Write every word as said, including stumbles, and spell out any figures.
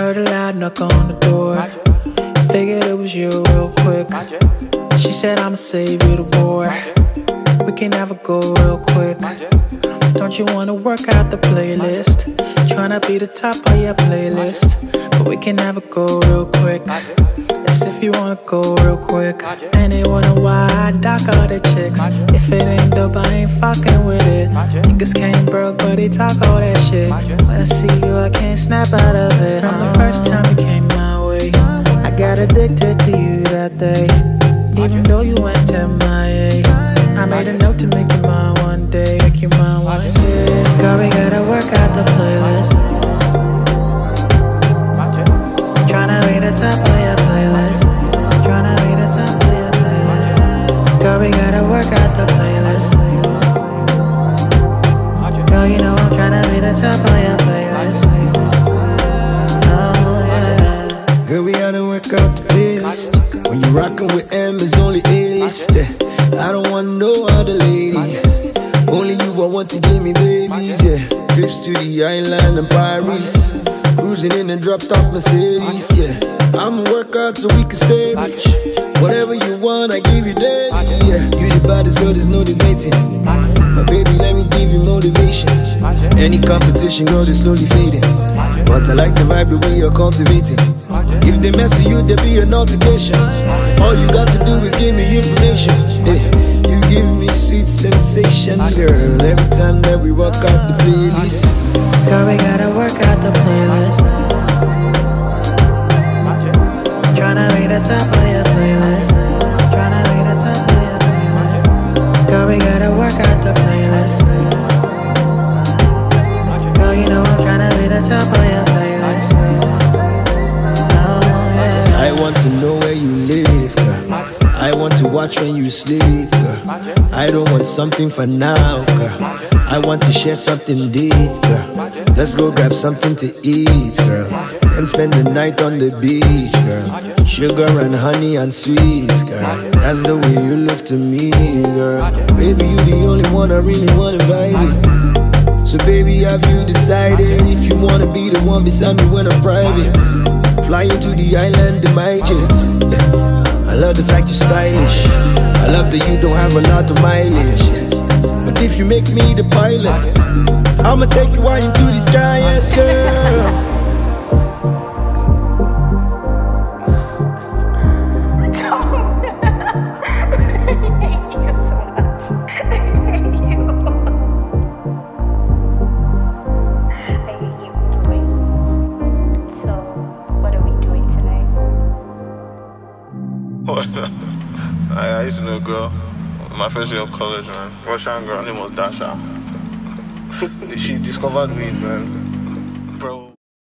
Heard a loud knock on the door. Figured it was you real quick. She said I'ma save you the boy. We can have a go real quick. Don't you wanna work out the playlist? Tryna be the top of your playlist, but we can have a go real quick. That's if you wanna go real quick. And they wonder why I dock all the chicks. If it ain't dope, I ain't fucking with it. Niggas came broke, but they talk all that shit. When I see you, I can't snap out of it. From the first time you came my way, I got addicted to you that day. Even though you went M I A, I made a note to make you mine one day. Make you mine one day. Girl, we gotta work out the playlist. Tryna be the top of your playlist. Tryna be the top of your playlist. Girl, we gotta work out the playlist. Girl, you know I'm tryna be the top of your playlist. Oh yeah. Girl, we gotta work out the playlist. When you rockin' with M, it's only A-list. I don't want no other ladies. Only you I want to give me babies, yeah. Trips to the island and Paris. Cruising in a drop-top Mercedes, yeah. I'ma work out so we can stay rich. Whatever you want, I give you daily, yeah. You the baddest girl, there's no debating. My baby, let me give you motivation. Any competition, girl, is slowly fading. But I like the vibe that we are cultivating. If they mess with you, there be an altercation. All you got to do is give me information, yeah. You give me sweet sensation, girl. Every time that we walk out the playlist. Girl, we gotta work out the playlist. Tryna be the top of your playlist. Tryna be the top of your playlist. Girl, we gotta work out the playlist. Girl, you know I'm tryna be the top of your playlist. Oh yeah. I want to know where you live, girl. I want to watch when you sleep, girl. I don't want something for now, girl. I want to share something deep, girl. Let's go grab something to eat, girl. Then spend the night on the beach, girl. Sugar and honey and sweets, girl. That's the way you look to me, girl. Baby, you the only one I really wanna vibe with. So baby, have you decided if you wanna be the one beside me when I'm private? Flying to the island in my jet. I love the fact you're stylish. I love that you don't have a lot of mileage. But if you make me the pilot, I'ma take you out into the sky, yes, girl. I, I used to know a girl, my first year of college, man. Russian girl, her name was Dasha. She discovered weed, man.